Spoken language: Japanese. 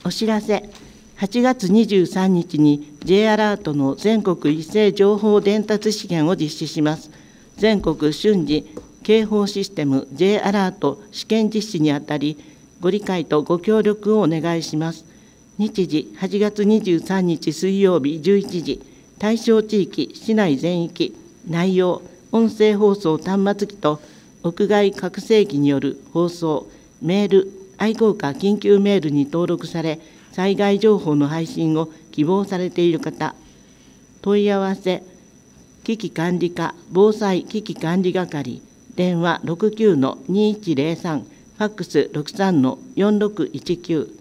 お知らせ。8月23日に J アラートの全国一斉情報伝達試験を実施します。全国瞬時警報システム J アラート試験実施にあたり、ご理解とご協力をお願いします。日時8月23日水曜日11時、対象地域市内全域、内容、音声放送端末機と屋外拡声器による放送、メール、愛好家緊急メールに登録され、災害情報の配信を希望されている方、問い合わせ、危機管理課防災危機管理係、電話 69-2103、ファックス 63-4619、